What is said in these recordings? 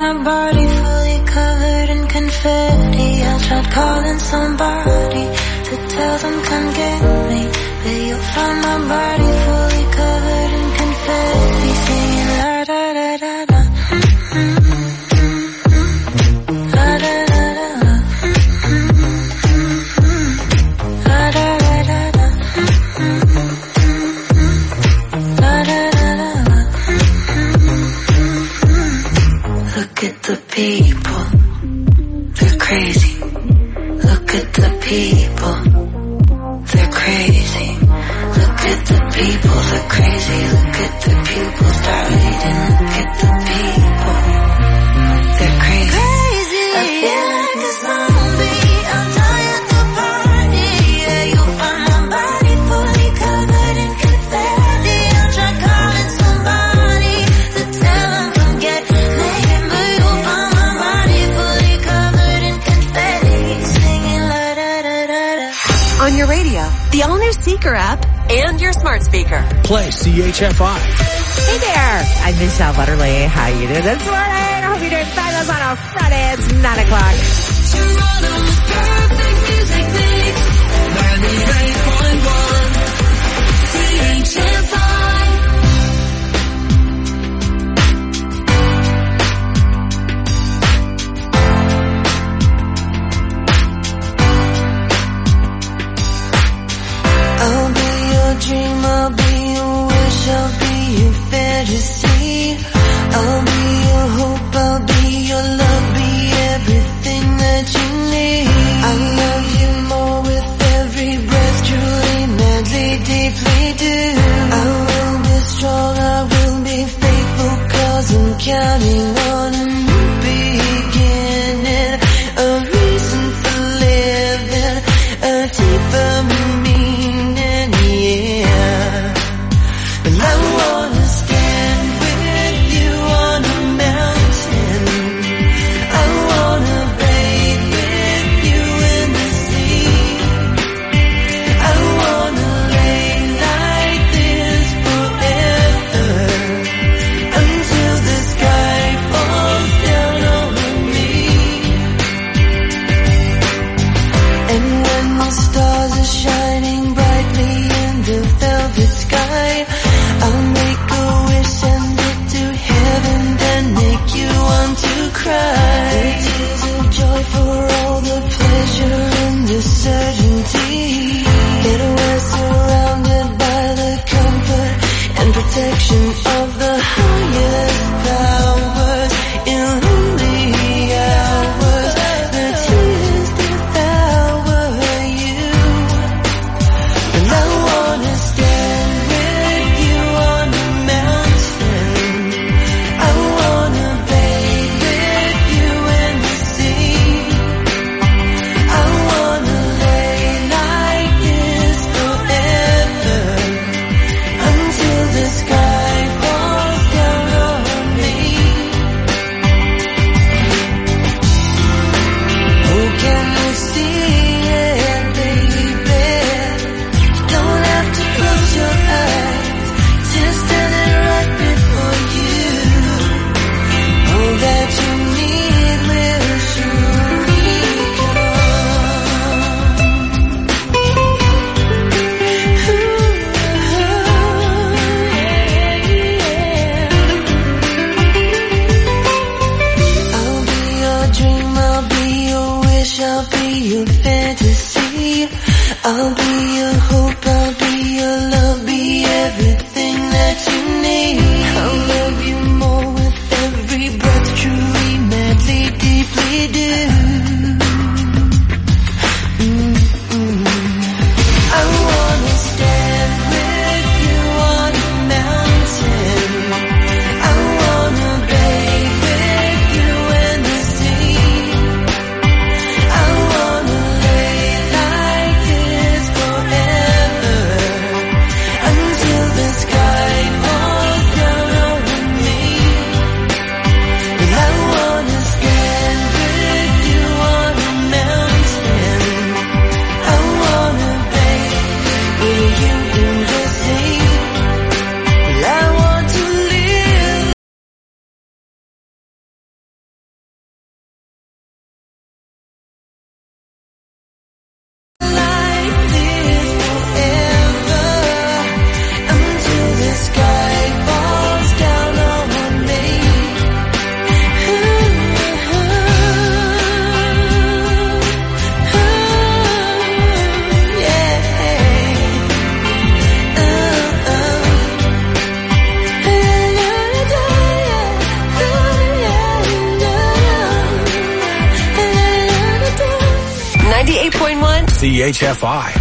My body fully covered in confetti. I tried calling somebody to tell them come get me, but you'll find my body fully covered in confetti, singing la da da da da. La da da da da. La da da da da. La da da da da. Look at the people, they're crazy. Look at the people, they're crazy. Look at the people, they're crazy. Look at the pupils dilating. Look at the people, they're crazy. I feel like a zombie. I'm dying at the party. Yeah, you'll find my body fully covered in confetti. I'll try calling somebody to tell them come get me, but you'll find my body fully covered in confetti, singing la da da da da. On your radio, the all-new Seeker app, and your smart speaker. Play CHFI. Hey there, I'm Michelle Butterly. How you doing this morning? I hope you're doing fabulous on a Friday. It's 9 o'clock. Toronto's perfect music mix. 98.1 CHFI. I'll be your dream, I'll be your wish, I'll be your fantasy. I'll be your hope, I'll be your love, be everything that you need. I love you more with every breath, truly, madly, deeply do. I will be strong, I will be faithful, 'cause I'm counting on a new beginning, a reason for living, a deeper meaning, yeah. And I wanna stand with you on a mountain. I wanna bathe with you in the sea. I wanna lay like this forever, until the sky falls down over me. And when the stars are shining brightly in the velvet sky, I'll make a wish, send it to heaven, then make you want to cry. The tears of joy for all the pleasure and the certainty that we're surrounded by the comfort and protection of the highest powers. In lonely hours, the tears devour you. And I wanna stand with you on a mountain. I wanna bathe with you in the sea. I wanna lay like this forever, until the sky falls down on me. Oh, can you see it, baby? Don't have to close your eyes, just standing right before you. All that you need will surely I'll be your dream, I'll be your wish, I'll be your fantasy. I'll be your hope, I'll be your love, be everything that you need. I'll love you more with every breath, truly, madly, deeply do. I wanna stand with you on a mountain. I wanna bathe with you in the sea. I wanna lay like this forever, until the sky falls down over me. And I wanna stand with you 101.1 CHFI.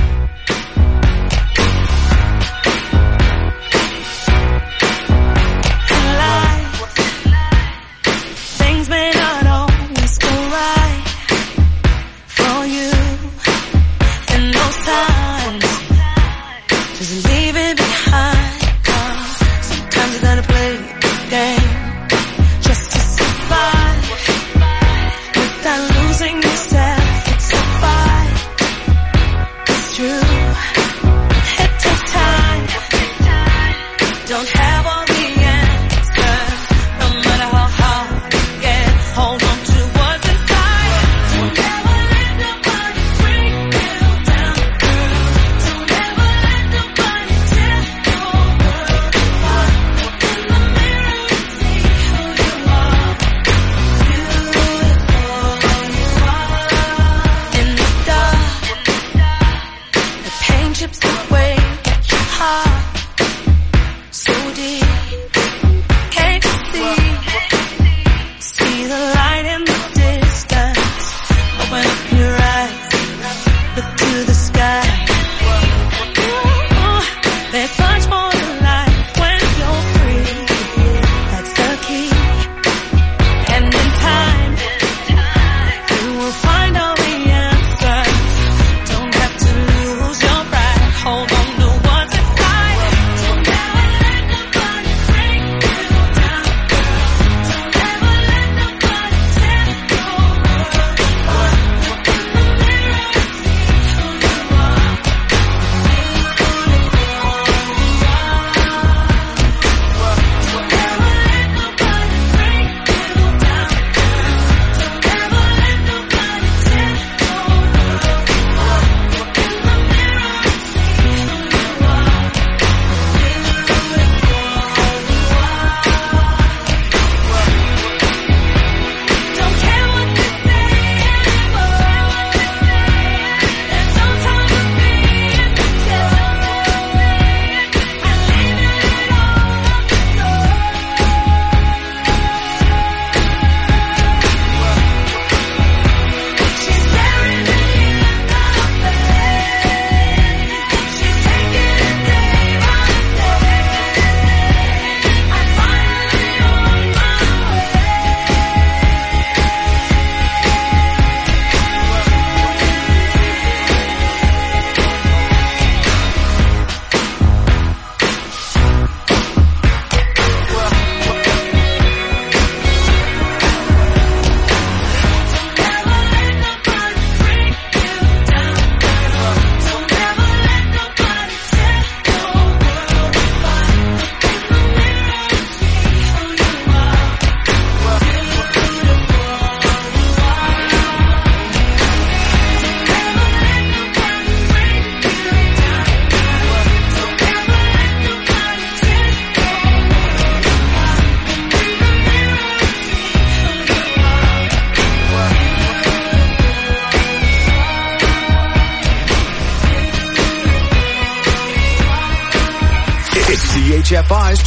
CHFI's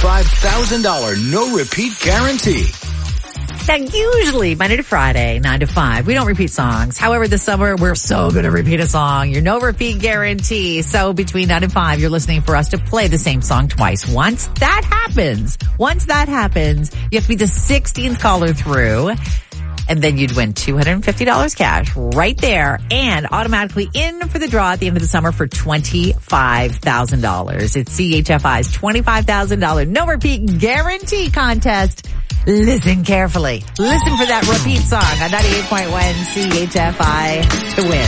$25,000 no-repeat guarantee. Now, usually Monday to Friday, 9 to 5, we don't repeat songs. However, this summer, we're so going to repeat a song. Your no repeat guarantee. So between 9 and 5, you're listening for us to play the same song twice. Once that happens, you have to be the 16th caller through. And then you'd win $250 cash right there and automatically in for the draw at the end of the summer for $25,000. It's CHFI's $25,000 no repeat guarantee contest. Listen carefully. Listen for that repeat song on 98.1 CHFI to win.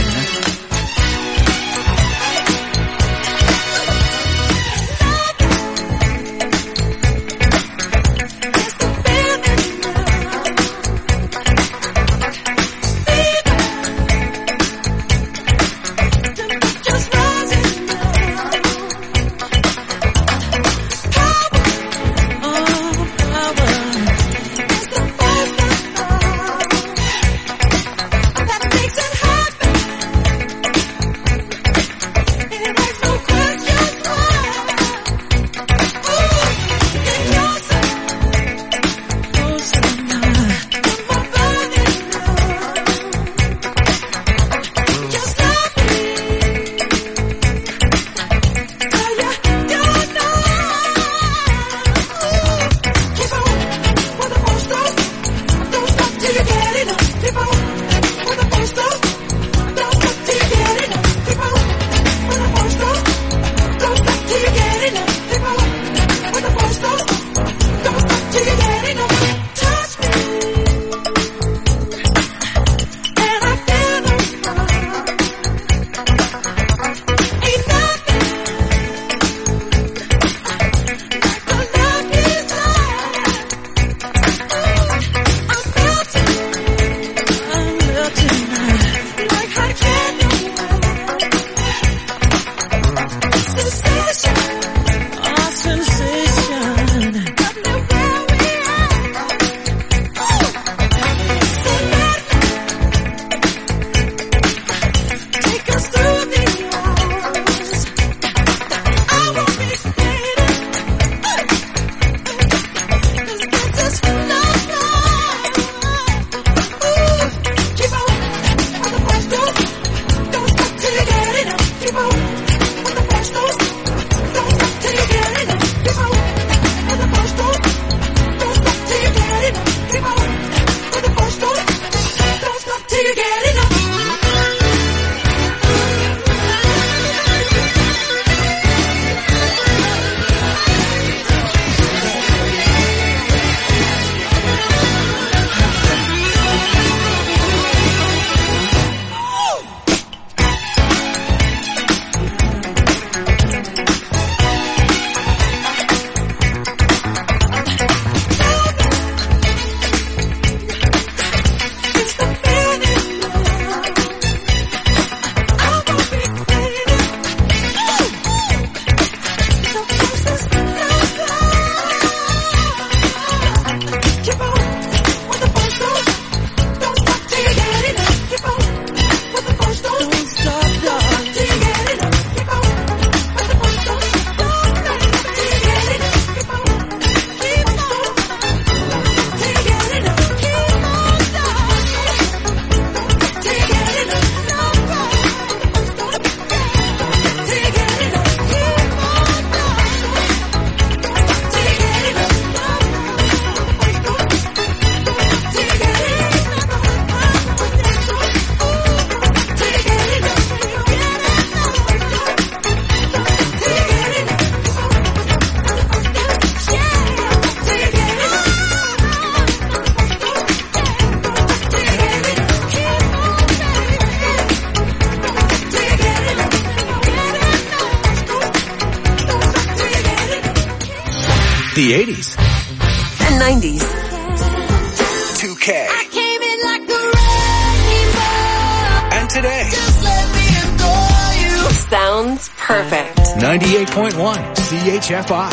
The 80s. And 90s. 2K. I came in like a rainbow. And today. Just let me adore you. Sounds perfect. 98.1 CHFI.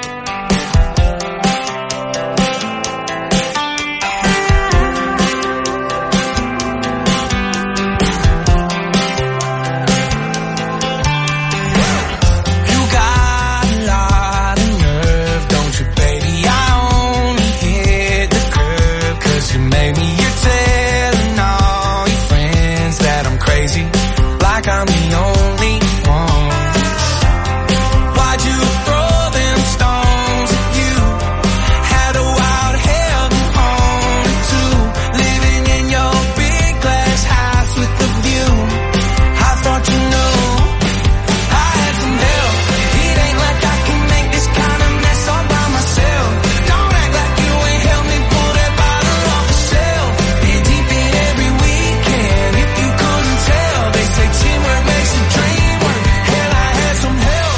I'm the only one. Why'd you throw them stones at you? Had a wild hell on it too. Living in your big glass house with the view. I thought you knew I had some help. It ain't like I can make this kind of mess all by myself. Don't act like you ain't helped me pull that bottle off the shelf. Been deep in every weekend. If you couldn't tell, they say teamwork makes the dream work. Hell, I had some help.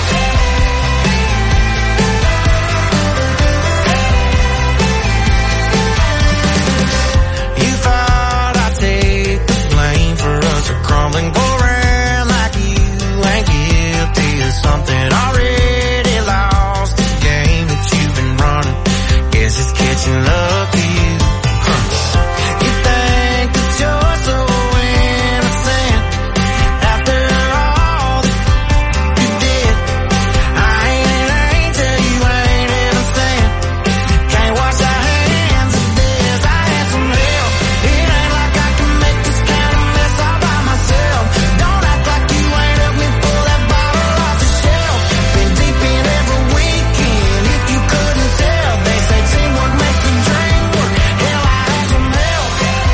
You thought I'd take the blame for us to crumble and go around like you ain't guilty of something already lost. The game that you've been running, guess it's catching up to you. You think that you're so innocent after all that you did. I ain't an angel, you ain't innocent. Can't wash our hands of this. I had some help. It ain't like I can make this kind of mess all by myself. Don't act like you ain't helped me pull that bottle off the shelf. Been deep in every weekend. If you couldn't tell, they say teamwork makes the dream work. Hell, I had some help.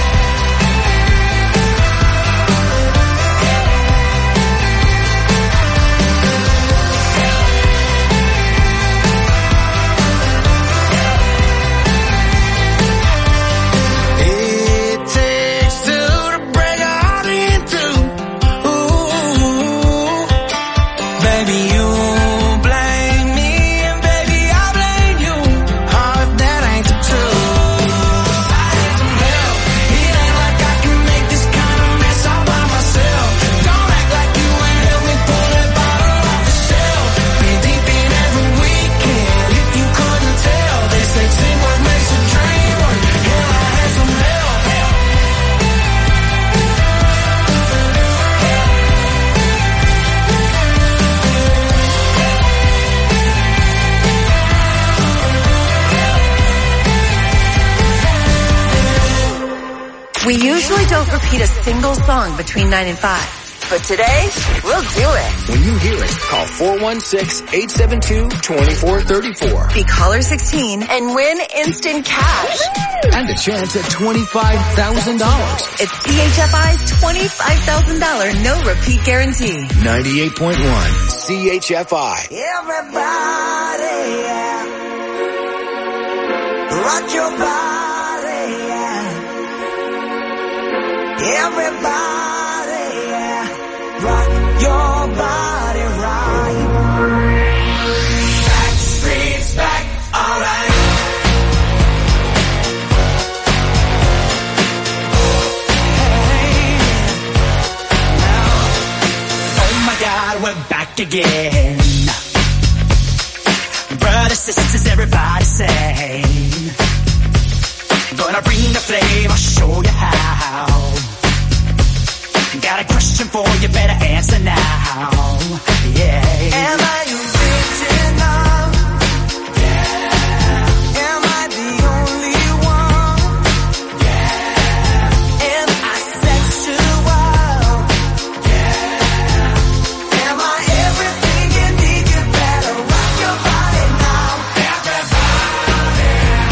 It takes two to break a heart in two. Ooh, baby, you blame me and baby I blame you. Oh, if that ain't the truth. I had some help. It ain't like I can make this kind of mess all by myself. Don't act like you ain't helped me pull that bottle off the shelf. Been deep in every weekend. If you couldn't tell, they say teamwork makes the dream work. Hell, I had some help. We usually don't repeat a single song between 9 and 5. But today, we'll do it. When you hear it, call 416-872-2434. Be caller 16 and win instant cash. And a chance at $25,000. It's CHFI's $25,000 no repeat guarantee. 98.1 CHFI. Everybody, yeah. Rock your body, yeah. Everybody, yeah. Rock your body right. Back streets back, alright. Oh my God, we're back again. Brothers, sisters, everybody say, gonna bring the flame, I'll show you how. Got a question for you, better answer now. Yeah. Am I original? Yeah. Am I the only one? Yeah. Am I sexual? Yeah. Am I everything you need? You better rock your body now. Everybody.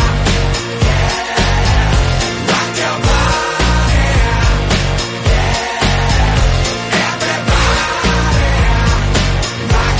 Yeah. Rock your body. Yeah. Everybody. Rock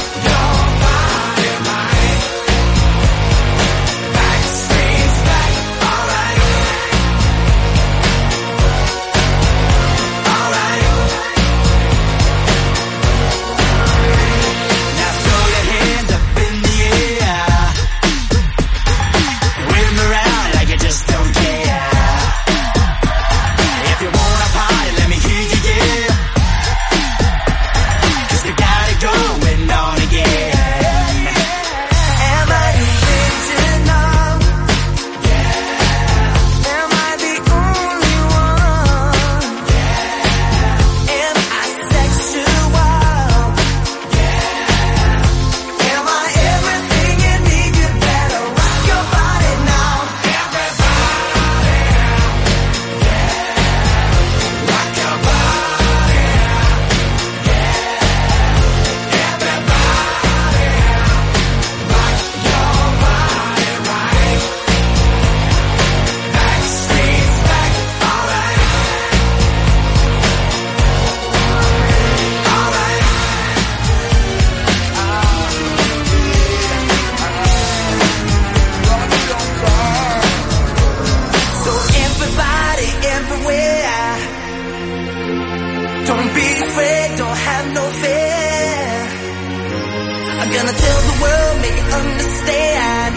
tell the world, make it understand.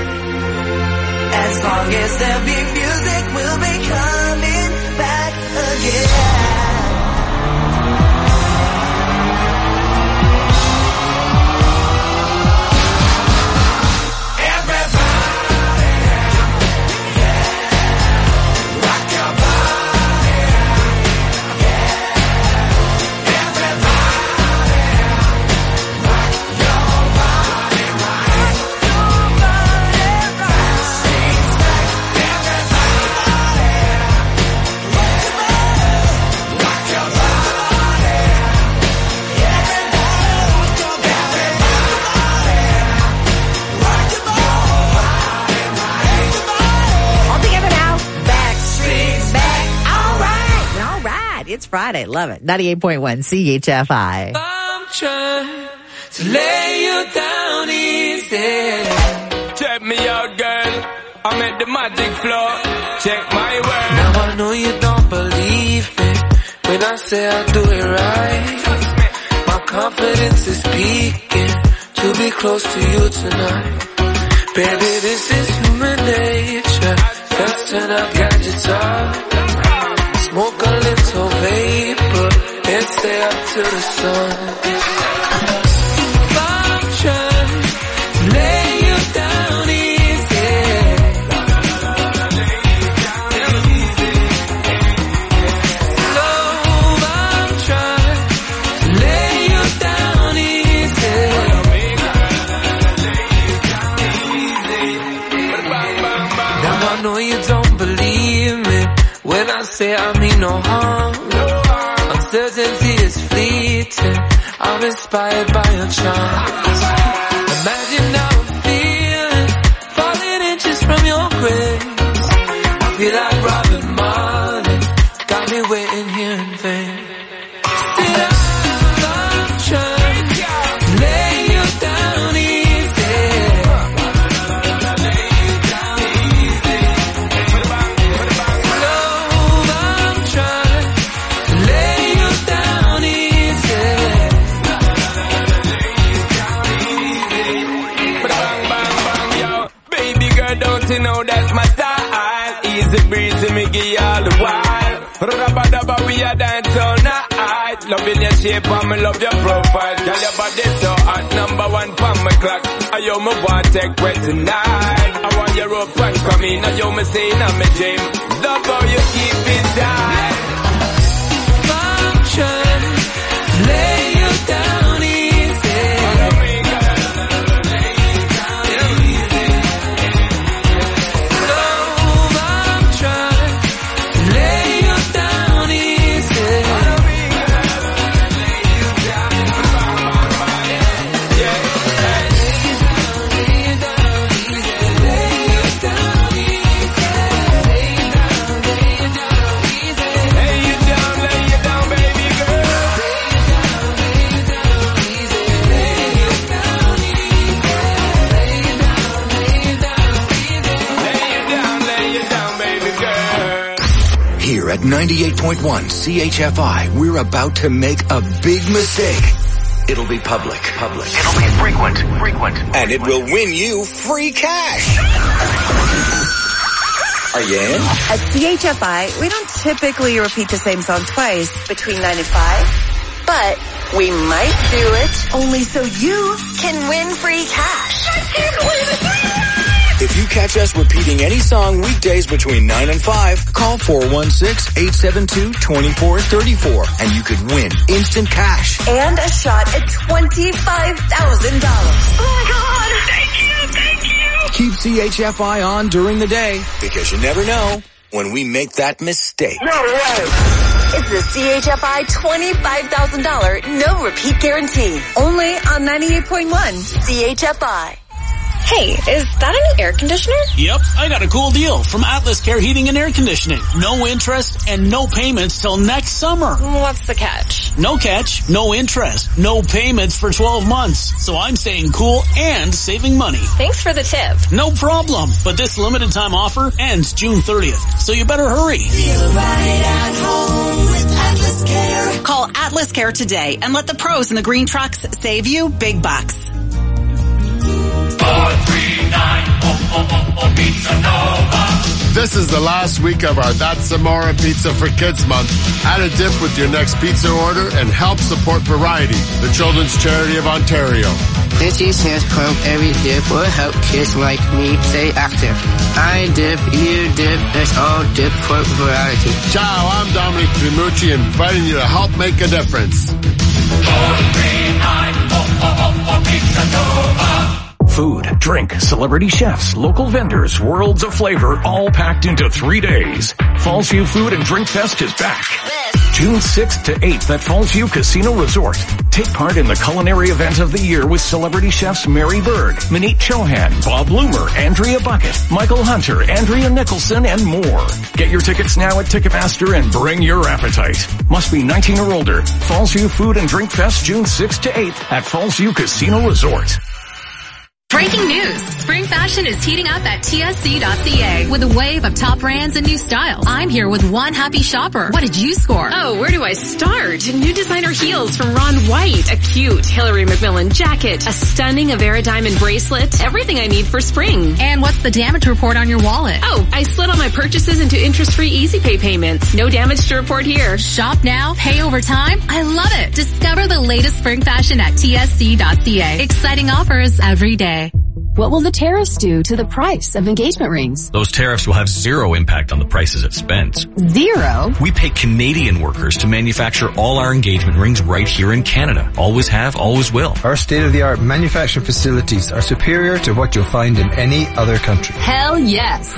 As long as there be music, we'll be coming back again. It's Friday. Love it. 98.1 CHFI. I'm trying to lay you down easy. Check me out, girl. I'm at the magic floor. Check my word. Now I know you don't believe me when I say I do it right. My confidence is peaking to be close to you tonight. Baby, this is human nature. Let's turn our gadgets off. Smoke a little vapor and stay up to the sun. I'm trying to lay you down easy. Love, I'm trying to lay you down easy. Now I know you don't believe me when I say I mean no harm. Uncertainty is fleeting. I'm inspired by your charms. Imagine how I'm feeling, falling inches from your grace. I feel like Robin Marley, got me waiting here in vain. Still I'm trying to lay you down easy. You know that's my style. Easy breezy, me give you all the while. Rabba-dabba, we a dance all night. Loving your shape and me love your profile. Girl, your body so hot, number one for my clock. I yo me want take wet tonight. I want your rope and come in. I yo me say in my dream. Love how you keep it tight. I'm trying to lay you down easy. Here at 98.1 CHFI, we're about to make a big mistake. It'll be public. It'll be frequent. And it will win you free cash. Are you in? At CHFI, we don't typically repeat the same song twice between 9 and 5, but we might do it only so you can win free cash. I can't believe it. If you catch us repeating any song weekdays between 9 and 5, call 416-872-2434 and you could win instant cash. And a shot at $25,000. Oh my God! Thank you! Keep CHFI on during the day because you never know when we make that mistake. No way! It's the CHFI $25,000 no repeat guarantee. Only on 98.1 CHFI. Hey, is that a new air conditioner? Yep, I got a cool deal from Atlas Care Heating and Air Conditioning. No interest and no payments till next summer. What's the catch? No catch, no interest, no payments for 12 months. So I'm staying cool and saving money. Thanks for the tip. No problem, but this limited time offer ends June 30th, so you better hurry. Feel right at home with Atlas Care. Call Atlas Care today and let the pros in the green trucks save you big bucks. 439 Pizza Nova. This is the last week of our That's Zamora Pizza for Kids month. Add a dip with your next pizza order and help support Variety, the children's charity of Ontario. Itchy says quote, every dip will help kids like me stay active. I dip, you dip, let's all dip for variety. Ciao, I'm Dominic Trimucci, inviting you to help make a difference. 439 Pizza Nova. Food, drink, celebrity chefs, local vendors, worlds of flavor, all packed into 3 days. Fallsview Food and Drink Fest is back. June 6th to 8th at Fallsview Casino Resort. Take part in the culinary event of the year with celebrity chefs Mary Berg, Manit Chauhan, Bob Loomer, Andrea Bucket, Michael Hunter, Andrea Nicholson, and more. Get your tickets now at Ticketmaster and bring your appetite. Must be 19 or older. Fallsview Food and Drink Fest June 6th to 8th at Fallsview Casino Resort. Breaking news. Spring fashion is heating up at TSC.ca with a wave of top brands and new styles. I'm here with one happy shopper. What did you score? Oh, where do I start? New designer heels from Ron White, a cute Hillary McMillan jacket, a stunning Avera diamond bracelet, everything I need for spring. And what's the damage report on your wallet? Oh, I split all my purchases into interest-free Easy Pay payments. No damage to report here. Shop now, pay over time. I love it. Discover the latest spring fashion at TSC.ca. Exciting offers every day. What will the tariffs do to the price of engagement rings? Those tariffs will have zero impact on the prices at Spence. Zero? We pay Canadian workers to manufacture all our engagement rings right here in Canada. Always have, always will. Our state-of-the-art manufacturing facilities are superior to what you'll find in any other country. Hell yes.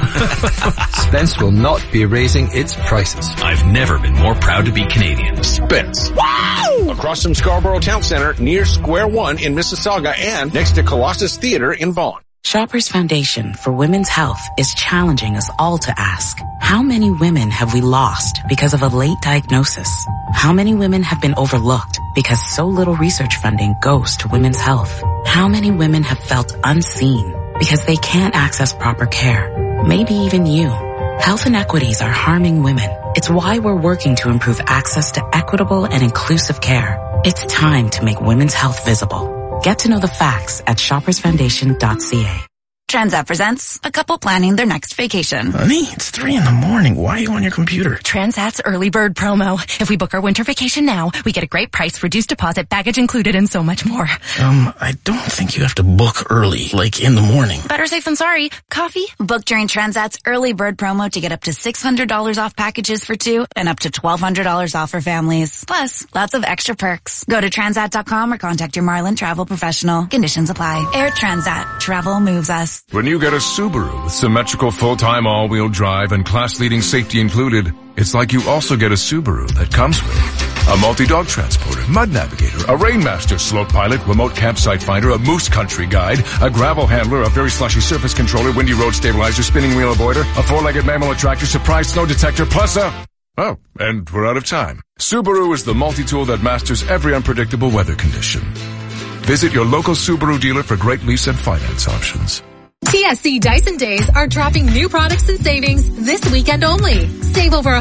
Spence will not be raising its prices. I've never been more proud to be Canadian. Spence. Wow! Across from Scarborough Town Center, near Square One in Mississauga, and next to Colossus Theatre in Vaughan. Shoppers Foundation for Women's Health is challenging us all to ask, how many women have we lost because of a late diagnosis? How many women have been overlooked because so little research funding goes to women's health? How many women have felt unseen because they can't access proper care? Maybe even you. Health inequities are harming women. It's why we're working to improve access to equitable and inclusive care. It's time to make women's health visible. Get to know the facts at shoppersfoundation.ca. Transat presents a couple planning their next vacation. Honey, it's 3 a.m. Why are you on your computer? Transat's early bird promo. If we book our winter vacation now, we get a great price, reduced deposit, baggage included, and so much more. I don't think you have to book early, like in the morning. Better safe than sorry. Coffee? Book during Transat's early bird promo to get up to $600 off packages for two and up to $1,200 off for families. Plus, lots of extra perks. Go to transat.com or contact your Marlin travel professional. Conditions apply. Air Transat. Travel moves us. When you get a Subaru with symmetrical full-time all-wheel drive and class-leading safety included, it's like you also get a Subaru that comes with a multi-dog transporter, mud navigator, a Rainmaster slope pilot, remote campsite finder, a moose country guide, a gravel handler, a very slushy surface controller, windy road stabilizer, spinning wheel avoider, a four-legged mammal attractor, surprise snow detector, plus a... Oh, and we're out of time. Subaru is the multi-tool that masters every unpredictable weather condition. Visit your local Subaru dealer for great lease and finance options. TSC Dyson Days are dropping new products and savings this weekend only. Save over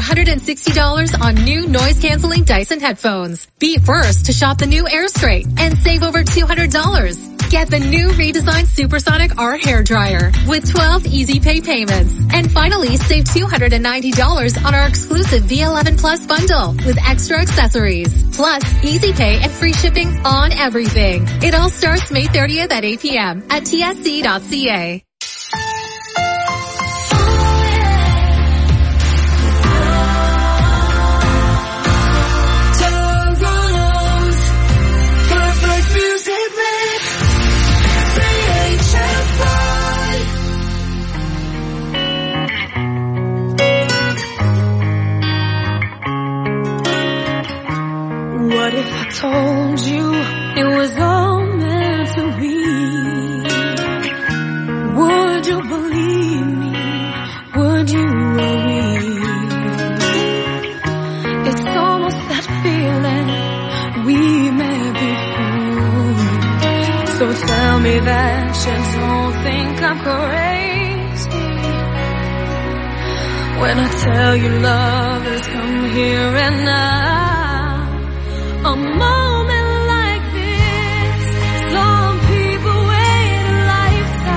$160 on new noise-canceling Dyson headphones. Be first to shop the new AirStraight and save over $200. Get the new redesigned Supersonic Art hairdryer with 12 easy pay payments. And finally, save $290 on our exclusive V11 Plus bundle with extra accessories. Plus, easy pay and free shipping on everything. It all starts May 30th at 8 p.m. at tsc.ca. What if I told you it was all meant to be? Would you believe me? Would you worry? It's almost that feeling we may be through. So tell me that you don't think I'm crazy when I tell you love has come here and now. A moment like this, some people wait a lifetime.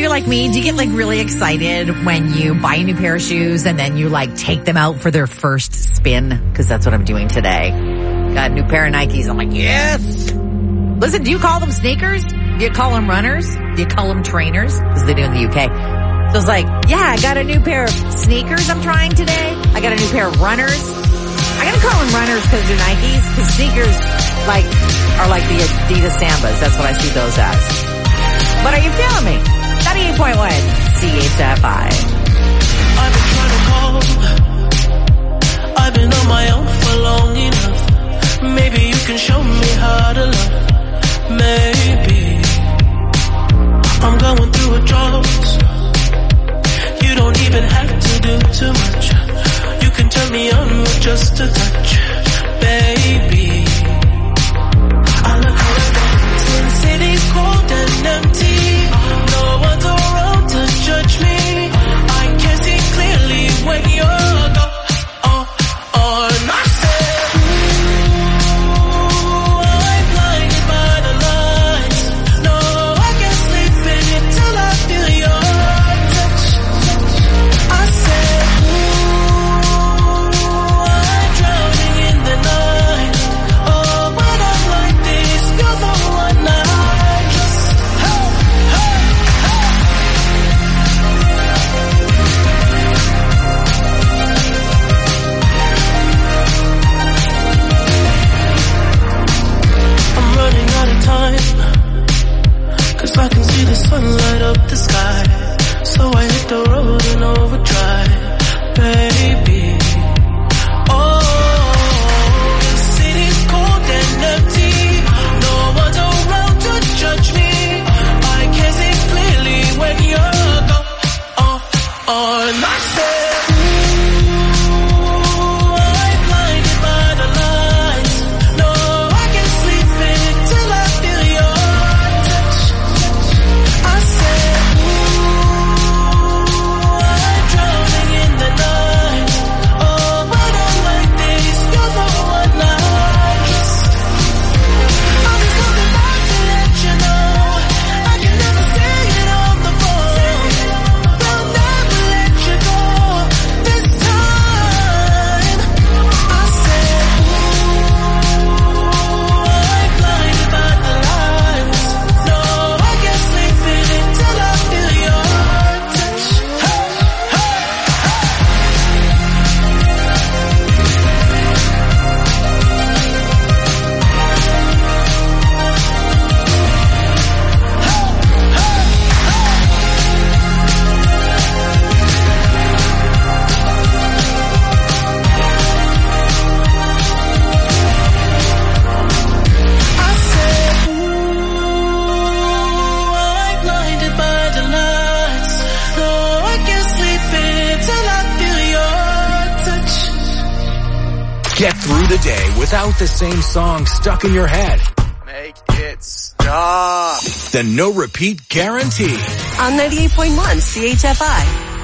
you're like me, do you get like really excited when you buy a new pair of shoes and then you like take them out for their first spin? Because that's what I'm doing today. Got a new pair of Nikes. I'm like, yes. Listen, do you call them sneakers? Do you call them runners? Do you call them trainers? As they do in the UK. So it's like, yeah, I got a new pair of sneakers I'm trying today. I got a new pair of runners. I'm going to call them runners because they're Nikes. Because sneakers are like the Adidas Sambas. That's what I see those as. But are you feeling me? 98.1 CHFI. I've been trying to call. I've been on my own for long enough. Maybe you can show me how to love. Maybe I'm going through a drought. You don't even have to do too much. You can turn me on with just a touch, baby. I look around since city's cold and empty. No one's around to judge me. I can see clearly when you're gone. I said, ooh, I'm blinded by the lights. No, I can't sleep in it till I feel your touch. I said, ooh, I'm drowning in the night. Oh, when I'm like this, you're the one I just, hey, hey, hey. I'm running out of time, 'cause I can see the sun light up the sky. So I hit the road in overdrive, baby. Oh, the city's cold and empty. No one's around to judge me. I can see clearly when you're gone. And I said, ooh, I'm blinded by the lights. No, I can't sleep in it till I feel your touch. I said, ooh, I'm drowning in the night. Oh, when I'm like this, you're the one I just, I'm just looking back to let you know. I can never say it on the phone. They'll never let you go this time. I said, ooh, I'm blinded by the lights. No, I can't sleep in it till I feel your touch. Hey, hey, I said, ooh, I'm blinded by the lights. No, I can't sleep in it till I feel your touch. Get through the day without the same song stuck in your head. Make it stop. The no repeat guarantee. On 98.1 CHFI.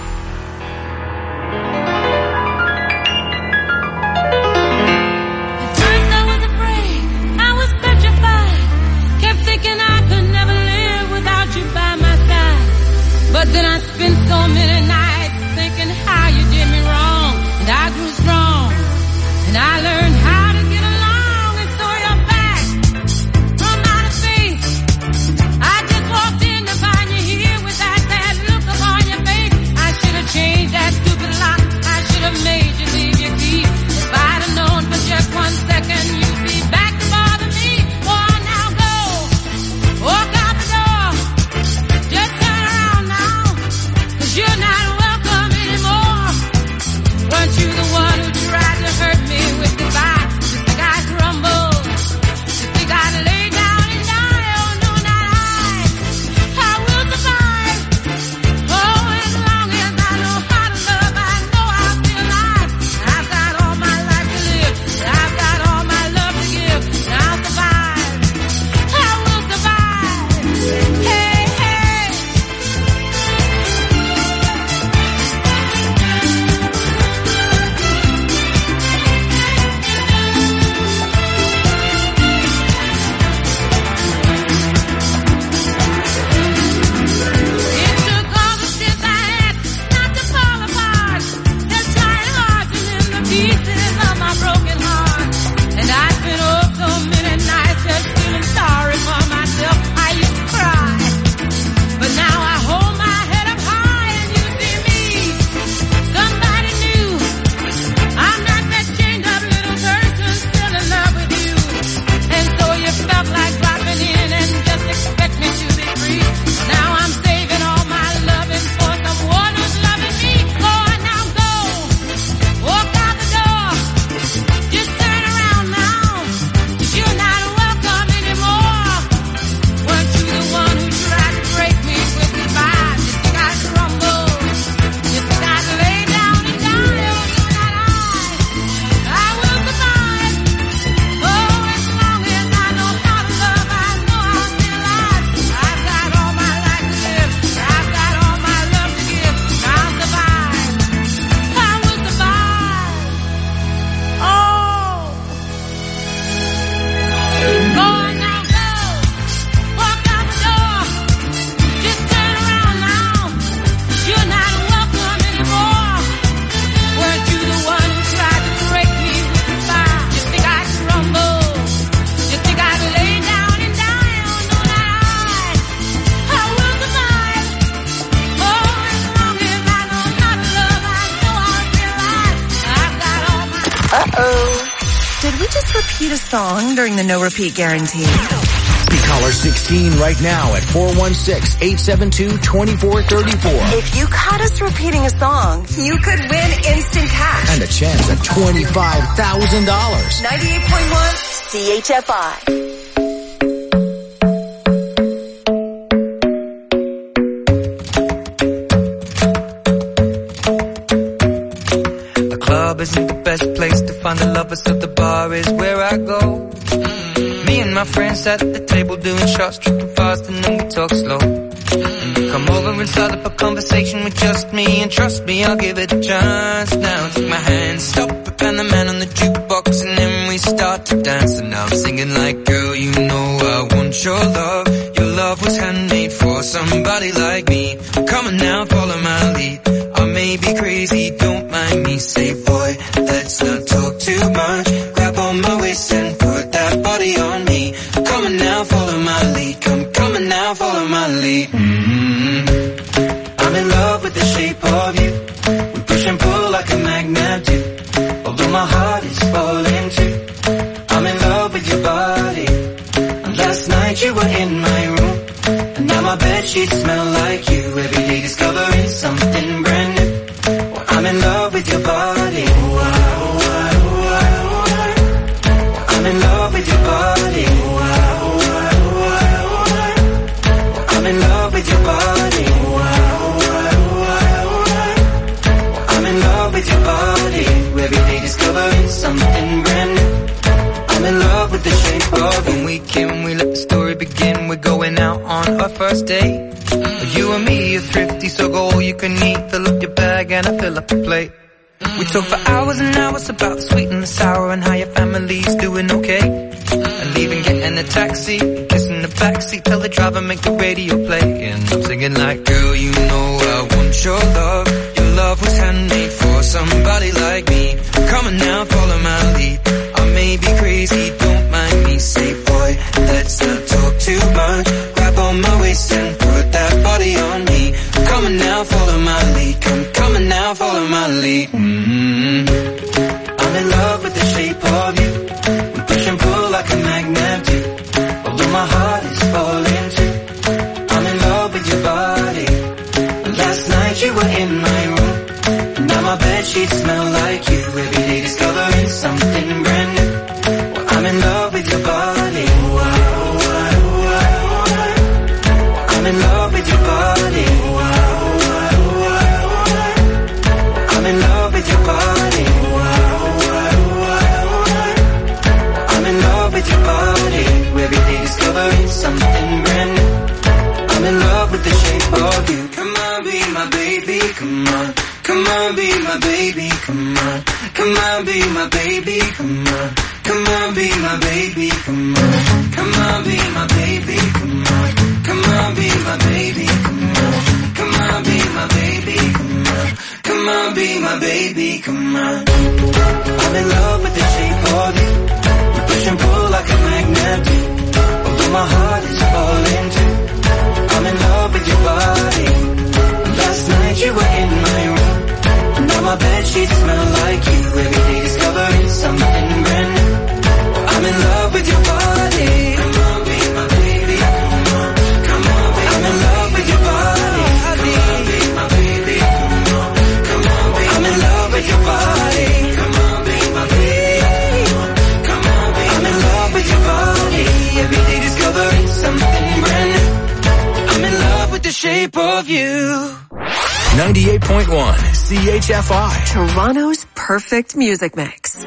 First I was afraid, I was petrified. Kept thinking I could never live without you by my side. But then I spent so many nights thinking how you did me wrong. And I grew strong. And I learned how to get along. And so you're back from outer space. I just walked in to find you here with that sad look upon your face. I should have changed that stupid lock. I should have made you leave your key. If I'd have known for just 1 second you'd be back to bother me. Boy, now go. Walk out the door. Just turn around now. 'Cause you're not repeat a song during the no repeat guarantee? Be caller 16 right now at 416-872-2434. If you caught us repeating a song, you could win instant cash. And a chance at $25,000. 98.1 CHFI. Isn't the best place to find the lovers, so the bar is where I go. Me and my friends at the table doing shots, tripping fast, and then we talk slow. And you come over and start up a conversation with just me, and trust me, I'll give it a chance. Now take my hand, stop it, and the man on the jukebox, and then we start to dance. And now I'm singing like, girl, you know I want your love. Your love was handmade for somebody like me. Come on now, follow my lead. I may be crazy, don't mind me. Say, boy, let's not talk too much. Grab on my waist and put that body on me. Come on now, follow my lead. Come on now, follow my lead. I'm in love with the shape of you. We push and pull like a magnet do. Although my heart is falling too. I'm in love with your body. And last night you were in my room. And now my bedsheets smell like you. Every day discovering something brand new. Well, I'm in love with your body. I'm in love with your body. I'm in love with your body. I'm in love with your body. Every day discovering something brand new. I'm in love with the shape of when we came, we let the story begin. We're going out on our first date. You and me are thrifty, so go all you can eat. Fill up your bag and I fill up the plate. We talk for hours and hours about the sweet and the sour and how your family's doing okay. And even getting a taxi, kissing the backseat, tell the driver make the radio play. And I'm singing like, girl, you know I want your love. Your love was handmade for somebody like me. Come on now, follow my lead. I may be crazy, don't mind me. Say, boy, let's not talk too much. Grab on my waist and put that body on me. Come on now, follow my lead. Come on now, follow my lead. I'm in love with the shape of you. We push and pull like a magnet do. Although my heart is falling too. I'm in love with your body. Last night you were in my room. And now my bedsheets smell like you. Every day discovering something brand new. Well, I'm in love with your body. I'm in love with your body. I'm in love with your body. I'm in love with your body. Every day discovering something brand new. I'm in love with the shape of you. Come on, be my baby, come on. Come on, be my baby, come on. Come on, be my baby, come on. Come on, be my baby, come on. Come on, be my baby, come on. Come on, be my baby, come on. Come on, be my baby, come on. Come on, be my baby, come on. I'm in love with the shape of you. We push and pull like a magnet do. Although my heart is falling too. I'm in love with your body. Last night you were in my room. Now my bedsheets smell like you. Every day discovering something brand new. I'm in love with your body. Come on, be my baby. Come on, come on, baby. I'm in love with your body. Come on, be my baby. Come on, come on, baby. I'm in love with your body. Come on, be my baby. Come on, baby. I'm in love with your body. Every day discovering something brand new. I'm in love with the shape of you. 98.1 CHFI. Toronto's perfect music mix.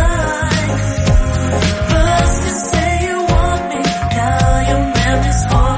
Hard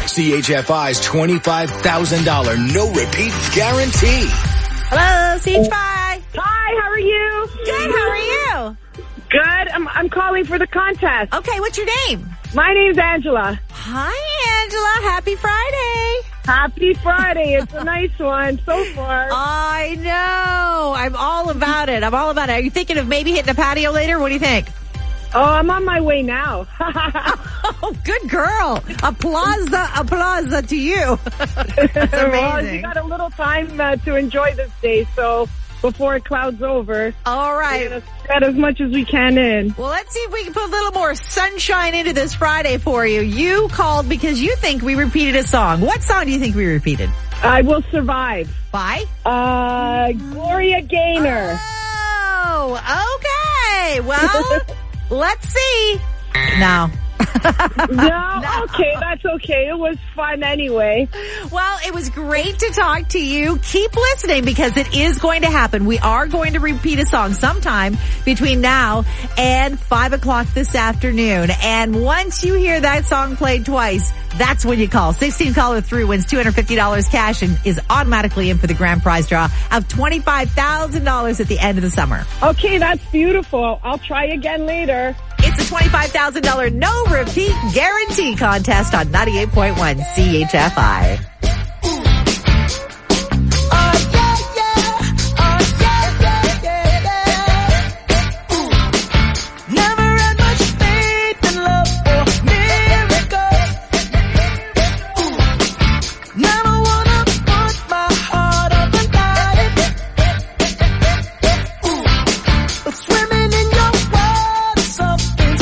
CHFI's $25,000 no-repeat guarantee. Hello, CHFI. Hi, how are you? Good, how are you? Good. I'm calling for the contest. Okay, what's your name? My name's Angela. Hi, Angela. Happy Friday. Happy Friday. It's a nice one so far. I know. I'm all about it. Are you thinking of maybe hitting a patio later? What do you think? Oh, I'm on my way now. Oh, good girl. Applause to you. That's amazing. Well, you got a little time to enjoy this day, so before it clouds over. All right. We're going to get as much as we can in. Well, let's see if we can put a little more sunshine into this Friday for you. You called because you think we repeated a song. What song do you think we repeated? I Will Survive. By? Gloria Gaynor. Oh, okay. Well, let's see. No. No, okay, that's okay. It was fun anyway. Well, it was great to talk to you. Keep listening because it is going to happen. We are going to repeat a song sometime between now and 5 o'clock this afternoon. And once you hear that song played twice, that's when you call. 16 caller through wins $250 cash and is automatically in for the grand prize draw of $25,000 at the end of the summer. Okay, that's beautiful. I'll try again later. It's a $25,000 no repeat guarantee contest on 98.1 CHFI.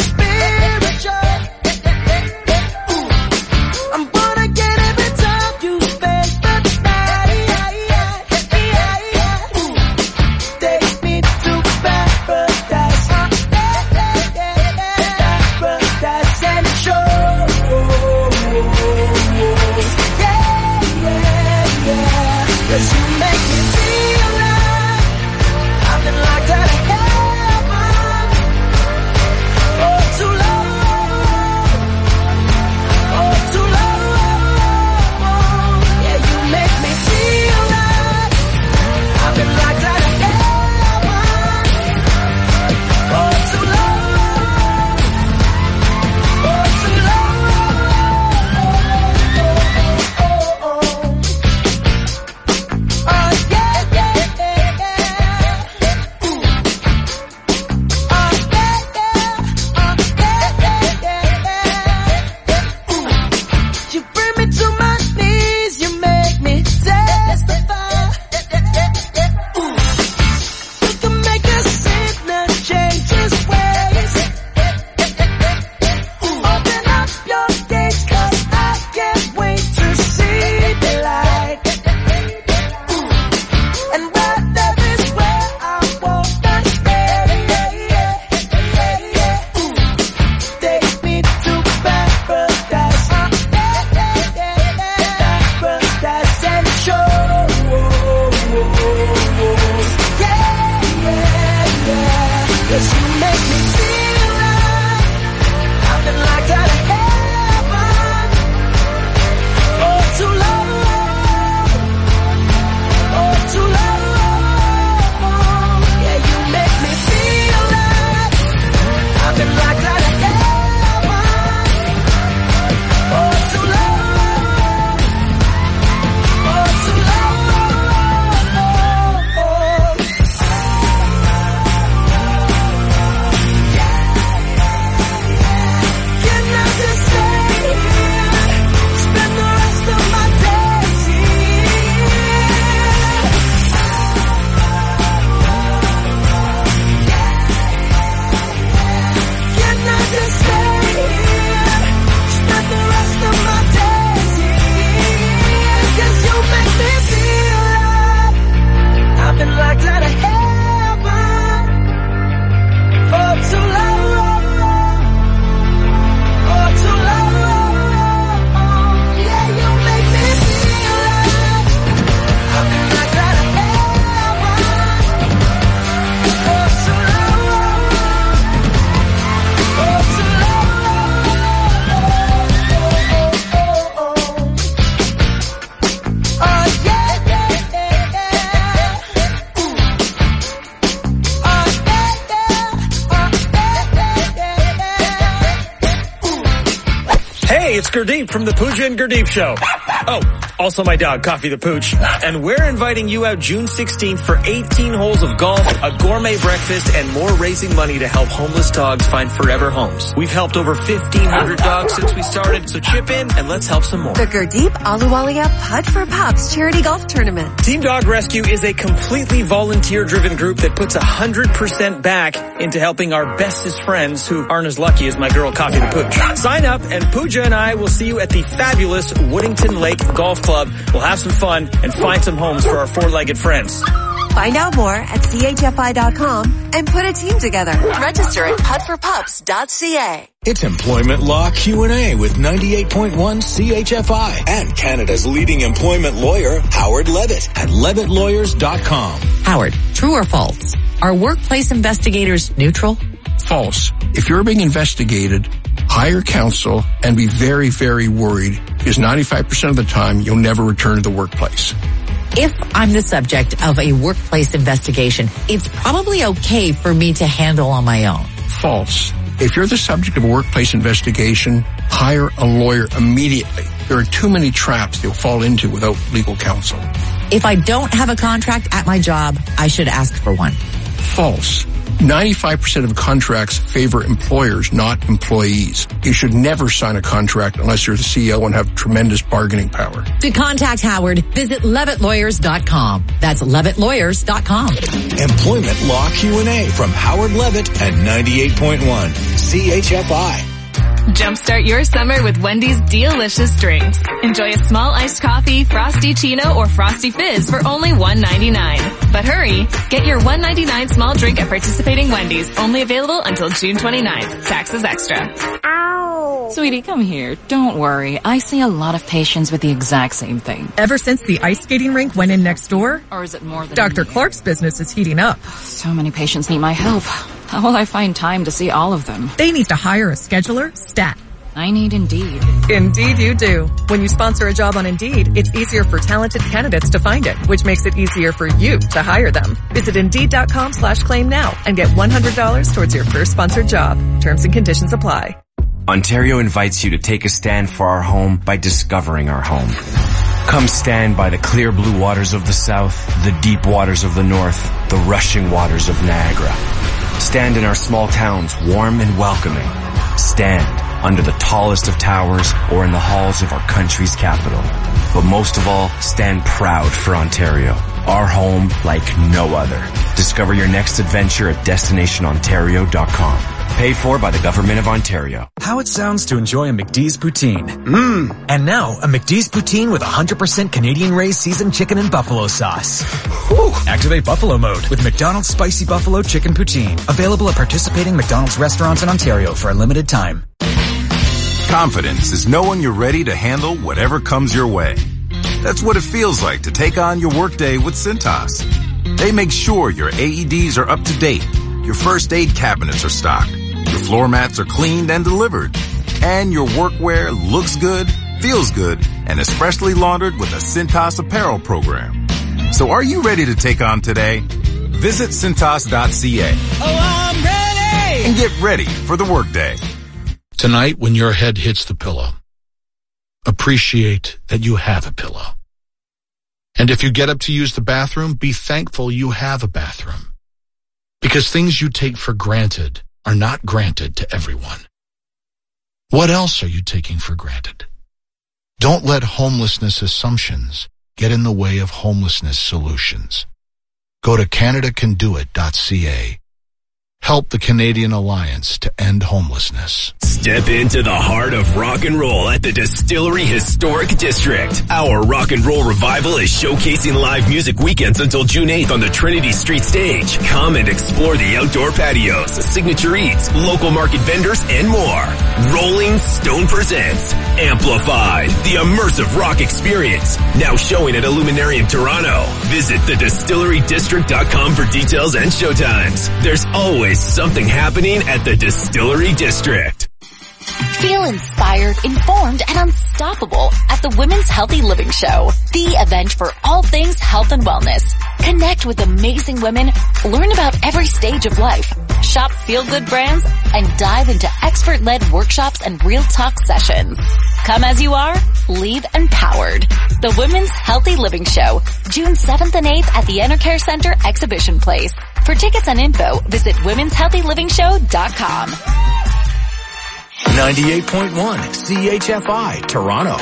I'm gonna get every time you Gurdeep from the Pooja and Gurdeep Show. Oh, also my dog, Coffee the Pooch. And we're inviting you out June 16th for 18 holes of golf, a gourmet breakfast, and more raising money to help homeless dogs find forever homes. We've helped over 1,500 dogs since we started, so chip in and let's help some more. The Gurdeep Ahluwalia Putt for Pups charity golf tournament. Team Dog Rescue is a completely volunteer-driven group that puts 100% back into helping our bestest friends who aren't as lucky as my girl Coffee the Pooch. Sign up and Pooja and I will see you at the fabulous Woodington Lake Golf Club. We'll have some fun and find some homes for our four-legged friends. Find out more at chfi.com and put a team together. Register at puttforpups.ca. It's Employment Law Q&A with 98.1 CHFI and Canada's leading employment lawyer, Howard Levitt at levittlawyers.com. Howard, true or false? Are workplace investigators neutral? False. If you're being investigated, hire counsel and be very, very worried, because 95% of the time you'll never return to the workplace. If I'm the subject of a workplace investigation, it's probably okay for me to handle on my own. False. If you're the subject of a workplace investigation, hire a lawyer immediately. There are too many traps you'll fall into without legal counsel. If I don't have a contract at my job, I should ask for one. False. 95% of contracts favor employers, not employees. You should never sign a contract unless you're the CEO and have tremendous bargaining power. To contact Howard, visit levittlawyers.com. That's levittlawyers.com. Employment Law Q&A from Howard Levitt at 98.1 CHFI. Jumpstart your summer with Wendy's delicious drinks. Enjoy a small iced coffee, Frosty Chino, or Frosty Fizz for only $1.99. But hurry, get your $1.99 small drink at participating Wendy's, only available until June 29th. Taxes extra. Ow! Sweetie, come here. Don't worry. I see a lot of patients with the exact same thing. Ever since the ice skating rink went in next door? Or is it more than... Dr. Clark's business is heating up. So many patients need my help. How will I find time to see all of them? They need to hire a scheduler, stat. I need Indeed. Indeed you do. When you sponsor a job on Indeed, it's easier for talented candidates to find it, which makes it easier for you to hire them. Visit Indeed.com/claim now and get $100 towards your first sponsored job. Terms and conditions apply. Ontario invites you to take a stand for our home by discovering our home. Come stand by the clear blue waters of the south, the deep waters of the north, the rushing waters of Niagara. Stand in our small towns, warm and welcoming. Stand under the tallest of towers or in the halls of our country's capital. But most of all, stand proud for Ontario, our home like no other. Discover your next adventure at destinationontario.com. Paid for by the Government of Ontario. How it sounds to enjoy a McD's poutine. And now, a McD's poutine with 100% Canadian-raised seasoned chicken and buffalo sauce. Whew. Activate Buffalo mode with McDonald's Spicy Buffalo Chicken Poutine. Available at participating McDonald's restaurants in Ontario for a limited time. Confidence is knowing you're ready to handle whatever comes your way. That's what it feels like to take on your workday with Cintas. They make sure your AEDs are up to date, your first aid cabinets are stocked, your floor mats are cleaned and delivered, and your workwear looks good, feels good, and is freshly laundered with a Cintas apparel program. So are you ready to take on today? Visit Cintas.ca. Oh, I'm ready! And get ready for the workday. Tonight, when your head hits the pillow, appreciate that you have a pillow. And if you get up to use the bathroom, be thankful you have a bathroom. Because things you take for granted are not granted to everyone. What else are you taking for granted? Don't let homelessness assumptions get in the way of homelessness solutions. Go to CanadaCanDoIt.ca. Help the Canadian Alliance to end homelessness. Step into the heart of rock and roll at the Distillery Historic District. Our rock and roll revival is showcasing live music weekends until June 8th on the Trinity Street stage. Come and explore the outdoor patios, signature eats, local market vendors, and more. Rolling Stone presents Amplified, the immersive rock experience. Now showing at Illuminarium Toronto. Visit thedistillerydistrict.com for details and showtimes. There's always something happening at the Distillery District. Feel inspired, informed, and unstoppable at the Women's Healthy Living Show, the event for all things health and wellness. Connect with amazing women, learn about every stage of life, shop feel-good brands, and dive into expert-led workshops and real talk sessions. Come as you are, leave empowered. The Women's Healthy Living Show, June 7th and 8th at the Enercare Center Exhibition Place. For tickets and info, visit womenshealthylivingshow.com. 98.1 CHFI Toronto.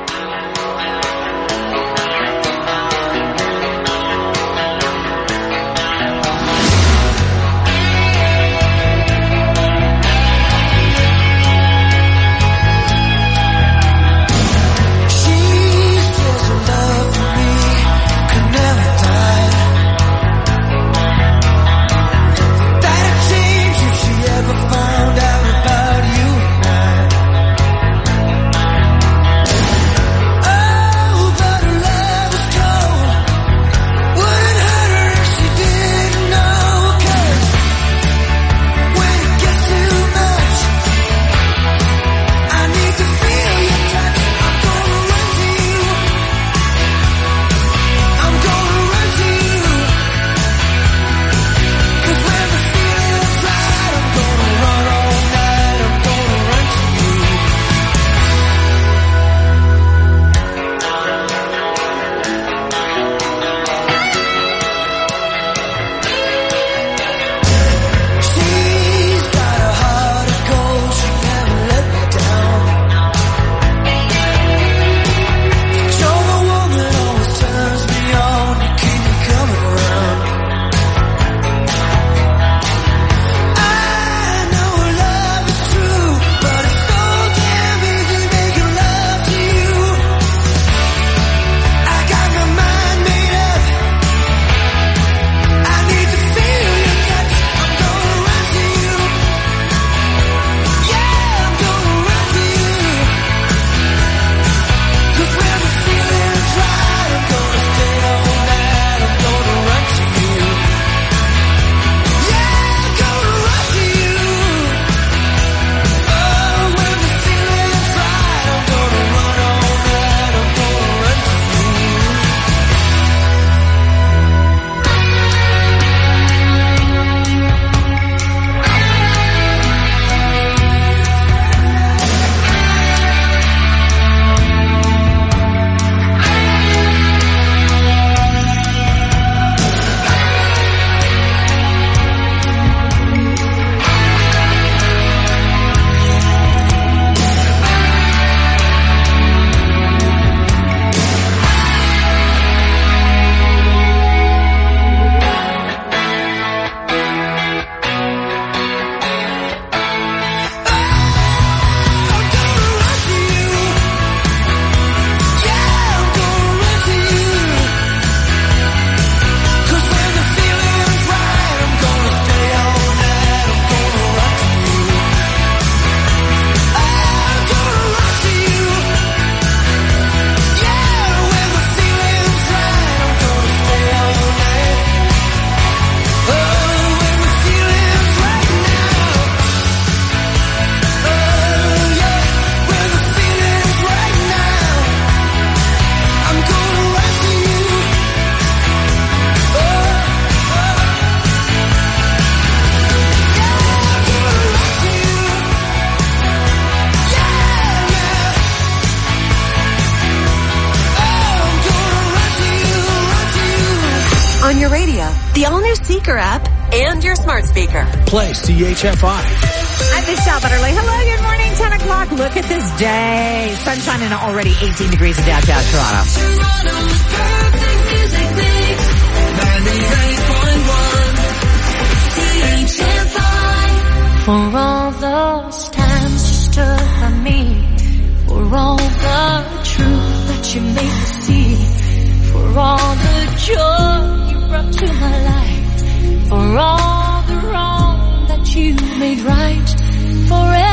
On your radio, the all-new Seeker app, and your smart speaker. Play CHFI. I'm Michelle Butterly. Hello, good morning, 10 o'clock. Look at this day. Sunshine and already 18 degrees in downtown Toronto. For all those times you stood by me, for all the truth that you made me see, for all the joy you brought to my life, for all the wrong that you made right, for